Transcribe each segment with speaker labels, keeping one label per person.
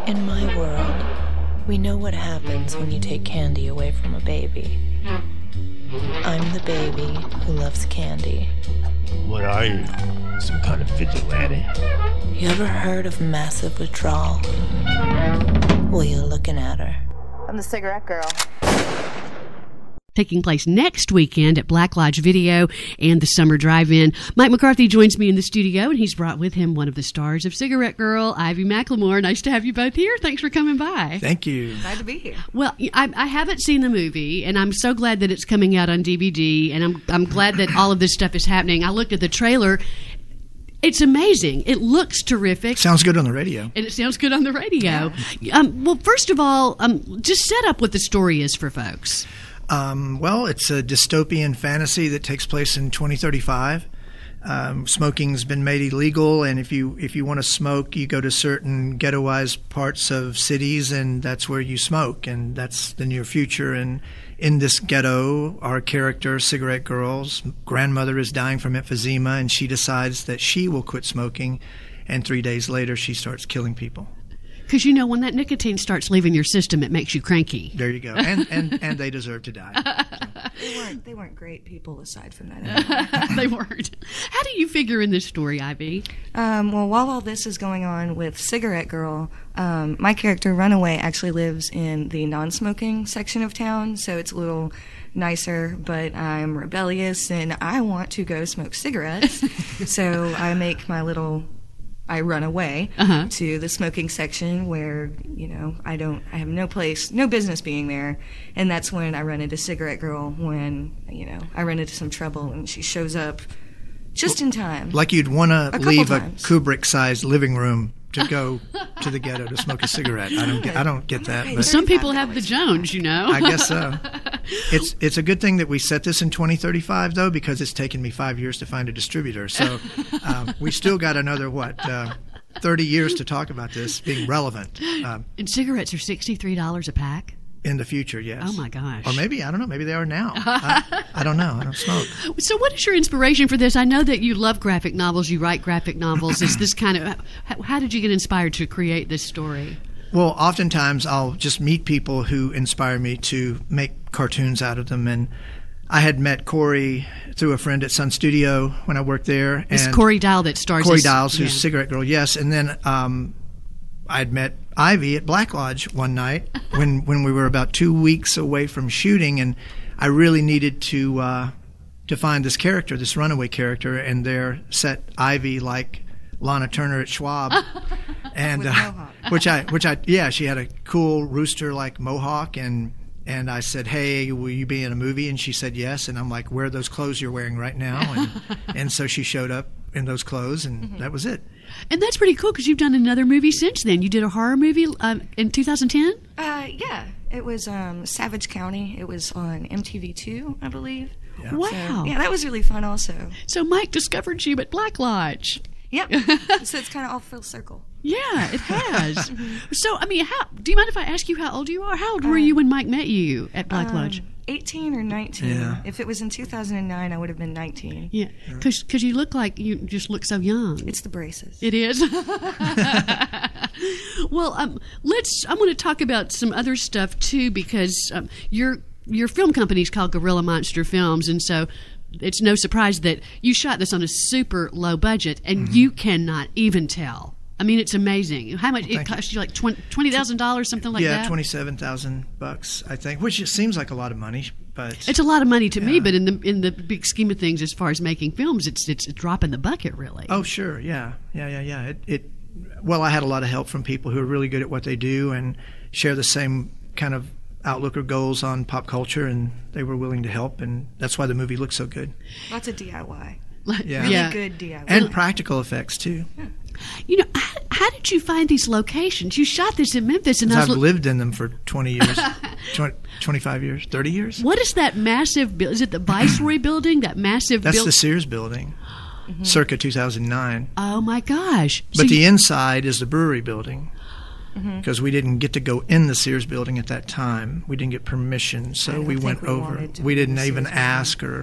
Speaker 1: In my world, we know what happens when you take candy away from a baby. I'm the baby who loves candy.
Speaker 2: What are you? Some kind of vigilante?
Speaker 1: You ever heard of massive withdrawal? Well, you're looking at her. I'm the cigarette girl.
Speaker 3: Taking place next weekend at Black Lodge Video and the Summer Drive-In. Mike McCarthy joins me in the studio, and he's brought with him one of the stars of Cigarette Girl, Ivy McLemore. Nice to have you both here. Thanks for coming by.
Speaker 4: Thank you.
Speaker 5: Glad to be here.
Speaker 3: Well, I haven't seen the movie, and I'm so glad that it's coming out on DVD, and I'm glad that all of this stuff is happening. I looked at the trailer. It's amazing. It looks terrific.
Speaker 4: Sounds good on the radio.
Speaker 3: And it sounds good on the radio. Yeah. Well, first of all, just set up what the story is for folks.
Speaker 4: Well, it's a dystopian fantasy that takes place in 2035. Smoking's been made illegal, and if you want to smoke, you go to certain ghettoized parts of cities, and that's where you smoke, and that's the near future. And in this ghetto, our character, Cigarette Girl's grandmother is dying from emphysema, and she decides that she will quit smoking, and 3 days later, she starts killing people.
Speaker 3: Because, you know, when that nicotine starts leaving your system, it makes you cranky.
Speaker 4: There you go. And they deserve to die.
Speaker 5: So. They weren't great people aside from that.
Speaker 3: They weren't. How do you figure in this story, Ivy?
Speaker 5: Well, while all this is going on with Cigarette Girl, my character, Runaway, actually lives in the non-smoking section of town, so it's a little nicer, but I'm rebellious and I want to go smoke cigarettes. So I run away to the smoking section where, you know, I have no business being there. And that's when I run into Cigarette Girl, when, you know, I run into some trouble and she shows up just in time.
Speaker 4: Like you'd want to leave
Speaker 5: times.
Speaker 4: a Kubrick-sized living room to go to the ghetto to smoke a cigarette. I don't get that.
Speaker 3: But some people have the Jones, you know.
Speaker 4: I guess so. It's a good thing that we set this in 2035, though, because it's taken me 5 years to find a distributor. So we still got another, 30 years to talk about this being relevant.
Speaker 3: And cigarettes are $63 a pack?
Speaker 4: In the future, yes.
Speaker 3: Oh, my gosh.
Speaker 4: Or maybe, I don't know, maybe they are now. I don't know. I don't smoke.
Speaker 3: So what is your inspiration for this? I know that you love graphic novels. You write graphic novels. Is this kind of – how did you get inspired to create this story?
Speaker 4: Well, oftentimes I'll just meet people who inspire me to make cartoons out of them. And I had met Corey through a friend at Sun Studio when I worked there.
Speaker 3: It's Corey Dial that stars
Speaker 4: Corey Dials, who's Cigarette Girl, yes. And then I'd met Ivy at Black Lodge one night when we were about 2 weeks away from shooting, and I really needed to find this character, this runaway character, and there set Ivy like Lana Turner at Schwab, and she had a cool rooster-like mohawk, and I said, "Hey, will you be in a movie?" And she said yes, and I'm like, "Wear those clothes you're wearing right now," and so she showed up in those clothes, and that was it.
Speaker 3: And that's pretty cool because you've done another movie since then. You did a horror movie in 2010?
Speaker 5: Yeah. It was Savage County. It was on MTV2, I believe.
Speaker 4: Yeah.
Speaker 3: Wow.
Speaker 5: So, yeah, that was really fun also.
Speaker 3: So Mike discovered you at Black Lodge.
Speaker 5: Yep. So it's kind of all full circle.
Speaker 3: Yeah, it has. So, I mean, do you mind if I ask you how old you are? How old were you when Mike met you at Black Lodge?
Speaker 5: 18 or 19.
Speaker 4: Yeah.
Speaker 5: If it was in 2009, I would have been 19.
Speaker 3: Yeah, because you you just look so young.
Speaker 5: It's the braces.
Speaker 3: It is. Well, I'm going to talk about some other stuff too, because your film company is called Gorilla Monster Films, and so it's no surprise that you shot this on a super low budget, and you cannot even tell. I mean, it's amazing. How much it cost you? Like $20,000, something like that.
Speaker 4: Yeah, $27,000, I think, which just seems like a lot of money, but
Speaker 3: it's a lot of money to me. But in the big scheme of things, as far as making films, it's a drop in the bucket, really.
Speaker 4: Oh, sure, yeah. Well, I had a lot of help from people who are really good at what they do and share the same kind of outlook or goals on pop culture, and they were willing to help, and that's why the movie looks so good.
Speaker 5: Lots of DIY.
Speaker 4: Yeah.
Speaker 5: Really good DIY.
Speaker 4: And practical effects, too.
Speaker 5: Yeah.
Speaker 3: You know, how did you find these locations? You shot this in Memphis, and
Speaker 4: I've lived in them for 20 years, 25 years, 30 years.
Speaker 3: What is that massive building? Is it the Viceroy building? That massive
Speaker 4: That's the Sears building, circa 2009.
Speaker 3: Oh, my gosh.
Speaker 4: But the inside is the brewery building, because we didn't get to go in the Sears building at that time. We didn't get permission, so we went over. We didn't even ask or...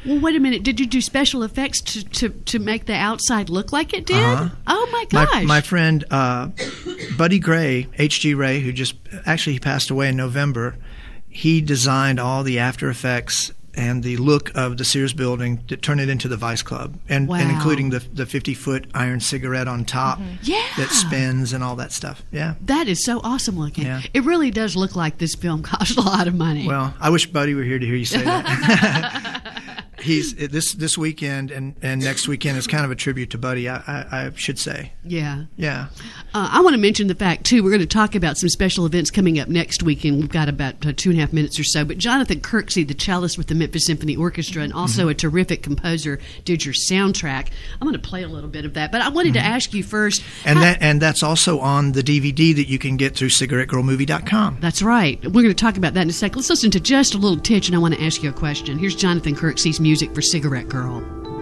Speaker 3: Well, wait a minute. Did you do special effects to make the outside look like it did? Oh, my gosh.
Speaker 4: My friend Buddy Gray, H.G. Ray, who he passed away in November, he designed all the after effects and the look of the Sears building to turn it into the Vice Club, and including the 50-foot iron cigarette on top that spins and all that stuff. Yeah.
Speaker 3: That is so awesome looking.
Speaker 4: Yeah.
Speaker 3: It really does look like this film cost a lot of money.
Speaker 4: Well, I wish Buddy were here to hear you say that. He's this weekend and next weekend is kind of a tribute to Buddy, I should say.
Speaker 3: Yeah.
Speaker 4: Yeah.
Speaker 3: I want to mention the fact, too, we're going to talk about some special events coming up next weekend. We've got about 2.5 minutes or so. But Jonathan Kirksey, the cellist with the Memphis Symphony Orchestra and also a terrific composer, did your soundtrack. I'm going to play a little bit of that. But I wanted to ask you first.
Speaker 4: And that's also on the DVD that you can get through cigarettegirlmovie.com.
Speaker 3: That's right. We're going to talk about that in a second. Let's listen to just a little titch, and I want to ask you a question. Here's Jonathan Kirksey's music for Cigarette Girl.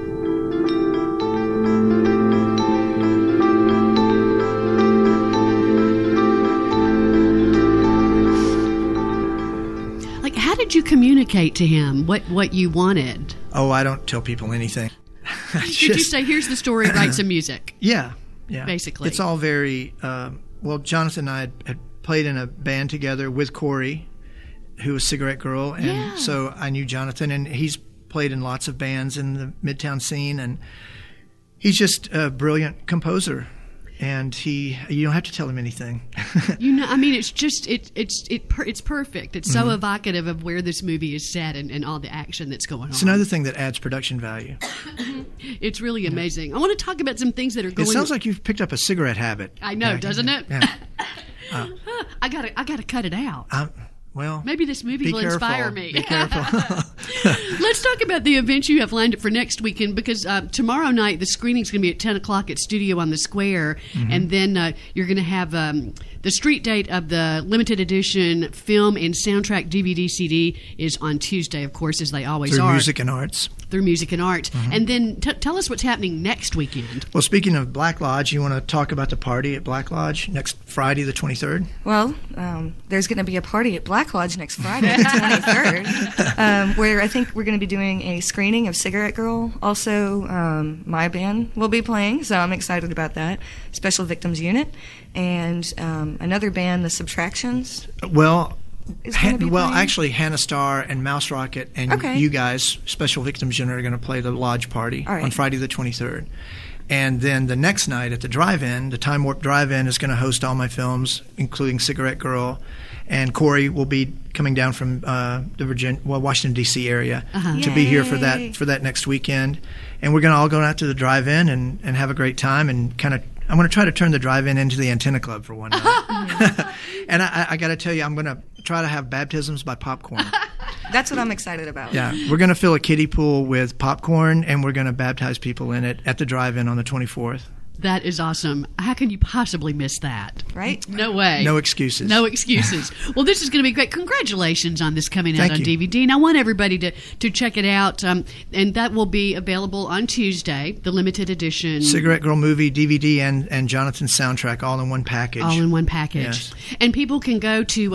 Speaker 3: Like, how did you communicate to him what you wanted?
Speaker 4: Oh, I don't tell people anything.
Speaker 3: Did you say, here's the story, write some music?
Speaker 4: Yeah.
Speaker 3: Basically.
Speaker 4: It's all very, Jonathan and I had played in a band together with Corey, who was Cigarette Girl, and so I knew Jonathan, and he's played in lots of bands in the Midtown scene, and he's just a brilliant composer, and you don't have to tell him anything.
Speaker 3: I mean, it's just it's perfect. It's so evocative of where this movie is set and all the action that's going on.
Speaker 4: It's another thing that adds production value.
Speaker 3: It's really amazing. I want to talk about some things that are going.
Speaker 4: It sounds like you've picked up a cigarette habit.
Speaker 3: I know, doesn't it?
Speaker 4: Yeah.
Speaker 3: I gotta cut it out.
Speaker 4: Well,
Speaker 3: maybe this movie will inspire me.
Speaker 4: Be careful.
Speaker 3: Let's talk about the events you have lined up for next weekend, because tomorrow night the screening's going to be at 10 o'clock at Studio on the Square, and then you're going to have the street date of the limited edition film and soundtrack DVD CD is on Tuesday, of course, as they always are.
Speaker 4: Through Music and Arts.
Speaker 3: Through Music and Arts. And then tell us what's happening next weekend.
Speaker 4: Well, speaking of Black Lodge, you want to talk about the party at Black Lodge next Friday the 23rd?
Speaker 5: Well, there's going to be a party at Black Lodge next Friday, the 23rd, where I think we're going to be doing a screening of Cigarette Girl. Also, my band will be playing, so I'm excited about that. Special Victims Unit, and another band, The Subtractions.
Speaker 4: Well,
Speaker 5: playing?
Speaker 4: Actually, Hannah Starr and Mouse Rocket and you guys, Special Victims Unit, are going to play the Lodge party on Friday the 23rd. And then the next night at the drive-in, the Time Warp Drive-In is going to host all my films, including Cigarette Girl. And Corey will be coming down from the Washington, D.C. area to be here for that next weekend. And we're going to all go out to the drive-in and have a great time, and kind of I'm going to try to turn the drive-in into the Antenna Club for one night. And I got to tell you, I'm going to try to have baptisms by popcorn.
Speaker 5: That's what I'm excited about.
Speaker 4: Yeah, we're going to fill a kiddie pool with popcorn, and we're going to baptize people in it at the drive-in on the 24th.
Speaker 3: That is awesome. How can you possibly miss that?
Speaker 5: Right?
Speaker 3: No way.
Speaker 4: No excuses.
Speaker 3: No excuses. Well, this is going to be great. Congratulations on this coming out on DVD. And I want everybody to check it out. And that will be available on Tuesday, the limited edition.
Speaker 4: Cigarette Girl movie, DVD, and Jonathan's soundtrack all in one package.
Speaker 3: All in one package.
Speaker 4: Yes.
Speaker 3: And people can go to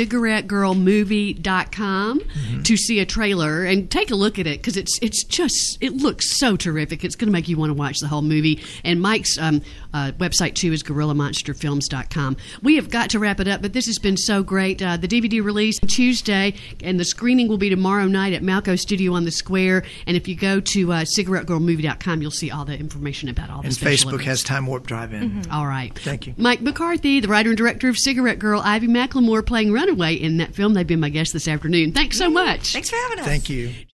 Speaker 3: cigarettegirlmovie.com to see a trailer and take a look at it, because it looks so terrific. It's going to make you want to watch the whole movie. And Mike's website, too, is GorillaMonsterFilms.com. We have got to wrap it up, but this has been so great. The DVD release on Tuesday, and the screening will be tomorrow night at Malco Studio on the Square. And if you go to CigaretteGirlMovie.com, you'll see all the information about all the special
Speaker 4: events. And Facebook
Speaker 3: events.
Speaker 4: has Time Warp Drive-In.
Speaker 3: All right.
Speaker 4: Thank you.
Speaker 3: Mike McCarthy, the writer and director of Cigarette Girl, Ivy McLemore playing Runaway in that film. They've been my guest this afternoon. Thanks so much.
Speaker 5: Thanks for having us.
Speaker 4: Thank you.